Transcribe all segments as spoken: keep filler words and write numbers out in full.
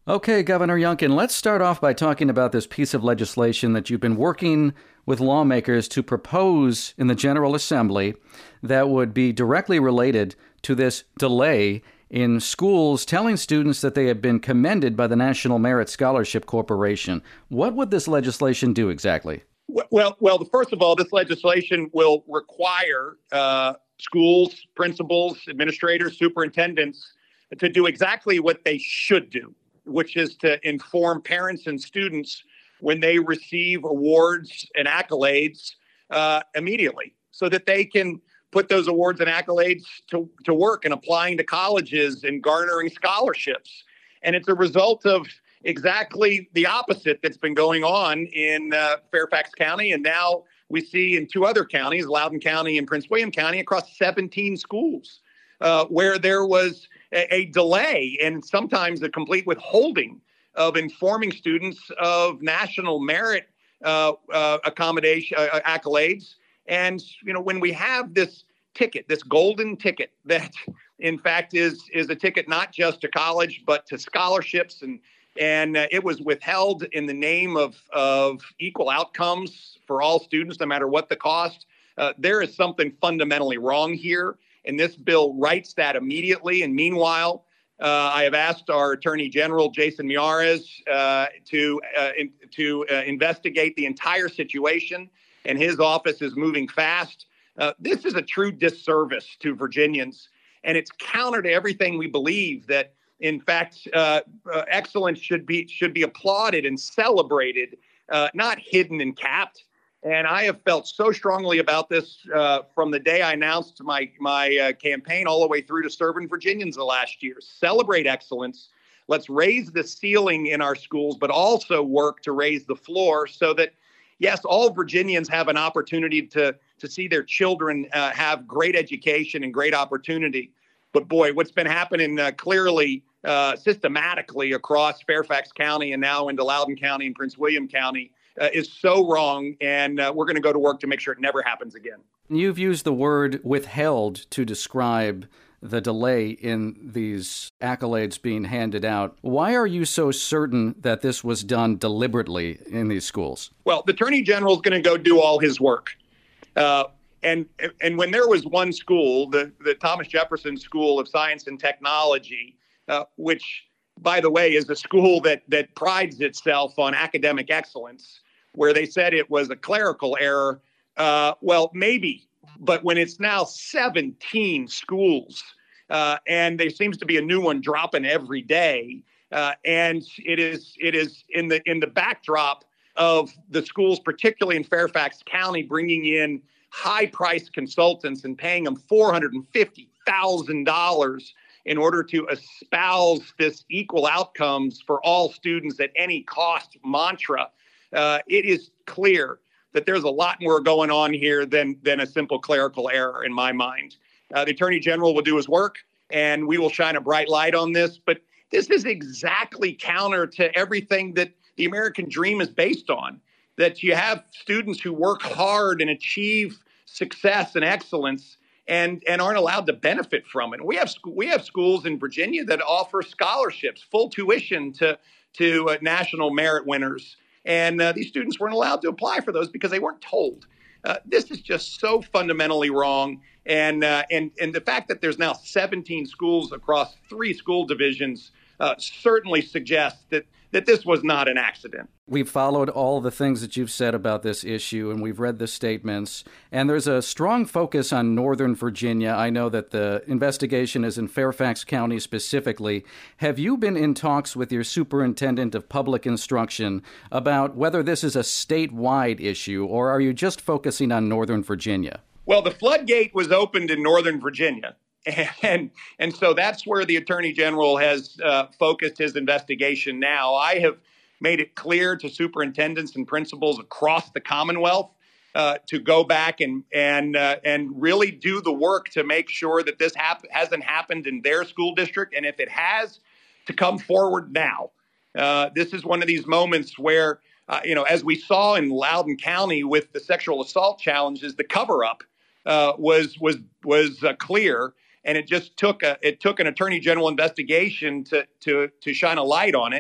Okay, Governor Youngkin, let's start off by talking about this piece of legislation that you've been working with lawmakers to propose in the General Assembly that would be directly related to this delay in schools telling students that they have been commended by the National Merit Scholarship Corporation. What would this legislation do exactly? Well, well, first of all, this legislation will require uh, schools, principals, administrators, superintendents to do exactly what they should do, which is to inform parents and students when they receive awards and accolades uh, immediately so that they can put those awards and accolades to, to work in applying to colleges and garnering scholarships. And it's a result of exactly the opposite that's been going on in uh, Fairfax County. And now we see in two other counties, Loudoun County and Prince William County, across seventeen schools, uh, where there was a, a delay and sometimes a complete withholding of informing students of national merit uh, uh, accommodation uh, accolades. And, you know, when we have this ticket, this golden ticket that, in fact, is is a ticket not just to college, but to scholarships, and and uh, it was withheld in the name of, of equal outcomes for all students, no matter what the cost. Uh, there is something fundamentally wrong here, and this bill rights that immediately. And meanwhile, uh, I have asked our Attorney General, Jason Miyares, uh, to, uh, in, to uh, investigate the entire situation, and his office is moving fast. Uh, this is a true disservice to Virginians, and it's counter to everything we believe that, in fact, uh, uh, excellence should be should be applauded and celebrated, uh, not hidden and capped. And I have felt so strongly about this uh, from the day I announced my my uh, campaign all the way through to serving Virginians the last year. Celebrate excellence. Let's raise the ceiling in our schools, but also work to raise the floor so that, yes, all Virginians have an opportunity to, to see their children uh, have great education and great opportunity. But boy, what's been happening uh, clearly, uh, systematically across Fairfax County and now into Loudoun County and Prince William County uh, is so wrong. And uh, we're going to go to work to make sure it never happens again. You've used the word withheld to describe the delay in these accolades being handed out. Why are you so certain that this was done deliberately in these schools? Well, the Attorney General is going to go do all his work. Uh, and and when there was one school, the, the Thomas Jefferson School of Science and Technology, uh, which, by the way, is a school that that prides itself on academic excellence, where they said it was a clerical error. Uh, well, maybe. But when it's now seventeen schools, uh, and there seems to be a new one dropping every day, uh, and it is it is in the in the backdrop of the schools, particularly in Fairfax County, bringing in high-priced consultants and paying them four hundred fifty thousand dollars in order to espouse this equal outcomes for all students at any cost mantra. Uh, it is clear that there's a lot more going on here than than a simple clerical error in my mind. Uh, the Attorney General will do his work, and we will shine a bright light on this. But this is exactly counter to everything that the American dream is based on, that you have students who work hard and achieve success and excellence and, and aren't allowed to benefit from it. We have we have schools in Virginia that offer scholarships, full tuition to, to uh, national merit winners. And uh, these students weren't allowed to apply for those because they weren't told. Uh, this is just so fundamentally wrong. And, uh, and, and the fact that there's now seventeen schools across three school divisions uh, certainly suggests that, that this was not an accident. We've followed all the things that you've said about this issue, and we've read the statements. And there's a strong focus on Northern Virginia. I know that the investigation is in Fairfax County specifically. Have you been in talks with your superintendent of public instruction about whether this is a statewide issue, or are you just focusing on Northern Virginia? Well, the floodgate was opened in Northern Virginia. And and so that's where the Attorney General has uh, focused his investigation now. I have made it clear to superintendents and principals across the Commonwealth uh, to go back and and uh, and really do the work to make sure that this hap- hasn't happened in their school district. And if it has, to come forward now. Uh, this is one of these moments where, uh, you know, as we saw in Loudoun County with the sexual assault challenges, the cover-up uh, was was was uh, clear. And it just took a it took an attorney general investigation to to to shine a light on it.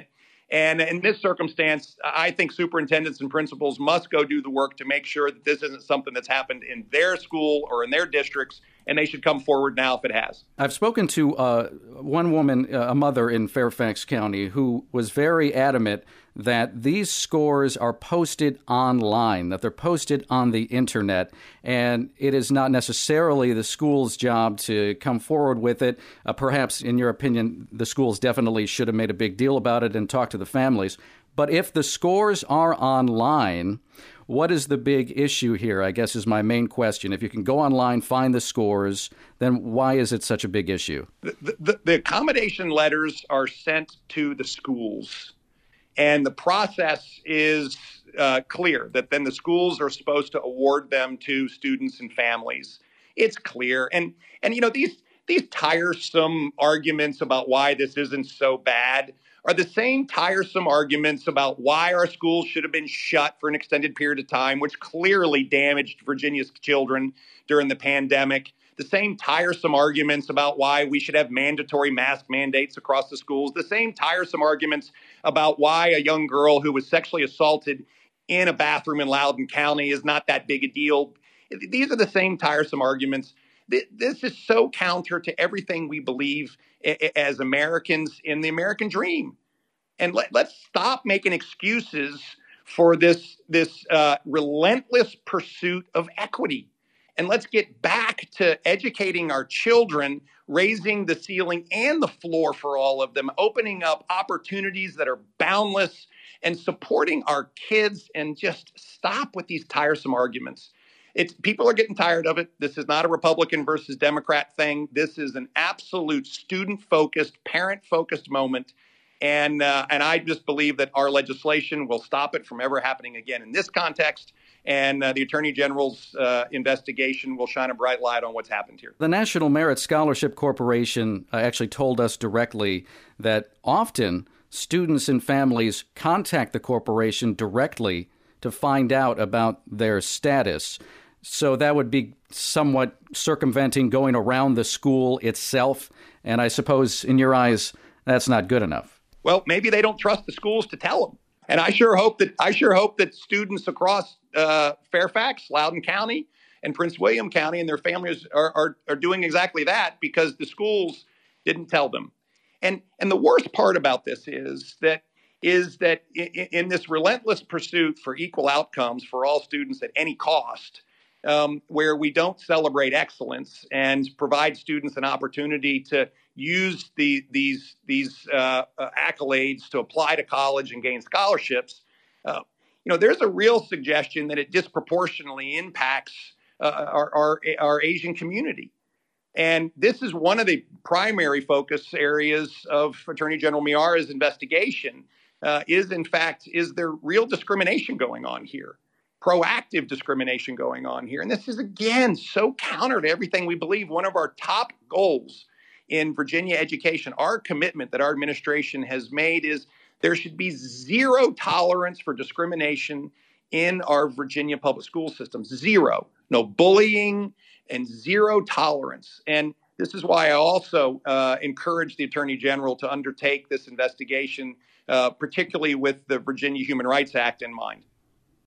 And in this circumstance, I think superintendents and principals must go do the work to make sure that this isn't something that's happened in their school or in their districts, and they should come forward now if it has. I've spoken to uh, one woman, uh, a mother in Fairfax County, who was very adamant that these scores are posted online, that they're posted on the internet, and it is not necessarily the school's job to come forward with it. Uh, perhaps, in your opinion, the schools definitely should have made a big deal about it and talked to the families. But if the scores are online, what is the big issue here, I guess, is my main question. If you can go online, find the scores, then why is it such a big issue? The, the, the accommodation letters are sent to the schools, and the process is uh, clear that then the schools are supposed to award them to students and families. It's clear. And, and you know, these, these tiresome arguments about why this isn't so bad are the same tiresome arguments about why our schools should have been shut for an extended period of time, which clearly damaged Virginia's children during the pandemic. The same tiresome arguments about why we should have mandatory mask mandates across the schools. The same tiresome arguments about why a young girl who was sexually assaulted in a bathroom in Loudoun County is not that big a deal. These are the same tiresome arguments. This is so counter to everything we believe as Americans in the American dream. And let, let's stop making excuses for this, this uh, relentless pursuit of equity. And let's get back to educating our children, raising the ceiling and the floor for all of them, opening up opportunities that are boundless, and supporting our kids, and just stop with these tiresome arguments. It's, people are getting tired of it. This is not a Republican versus Democrat thing. This is an absolute student-focused, parent-focused moment. And, uh, and I just believe that our legislation will stop it from ever happening again in this context. And uh, the Attorney General's uh, investigation will shine a bright light on what's happened here. The National Merit Scholarship Corporation uh, actually told us directly that often students and families contact the corporation directly to find out about their status. So that would be somewhat circumventing going around the school itself. And I suppose, in your eyes, that's not good enough. Well, maybe they don't trust the schools to tell them. And I sure hope that I sure hope that students across uh, Fairfax, Loudoun County, and Prince William County and their families are, are, are doing exactly that, because the schools didn't tell them. And and the worst part about this is that is that in, in this relentless pursuit for equal outcomes for all students at any cost, um, where we don't celebrate excellence and provide students an opportunity to use the, these, these uh, uh, accolades to apply to college and gain scholarships, uh, you know, there's a real suggestion that it disproportionately impacts uh, our, our, our Asian community. And this is one of the primary focus areas of Attorney General Miara's investigation, uh, is, in fact, is there real discrimination going on here? Proactive discrimination going on here. And this is, again, so counter to everything we believe. One of our top goals in Virginia education, our commitment that our administration has made, is there should be zero tolerance for discrimination in our Virginia public school system. Zero. No bullying and zero tolerance. And this is why I also uh, encourage the Attorney General to undertake this investigation, uh, particularly with the Virginia Human Rights Act in mind.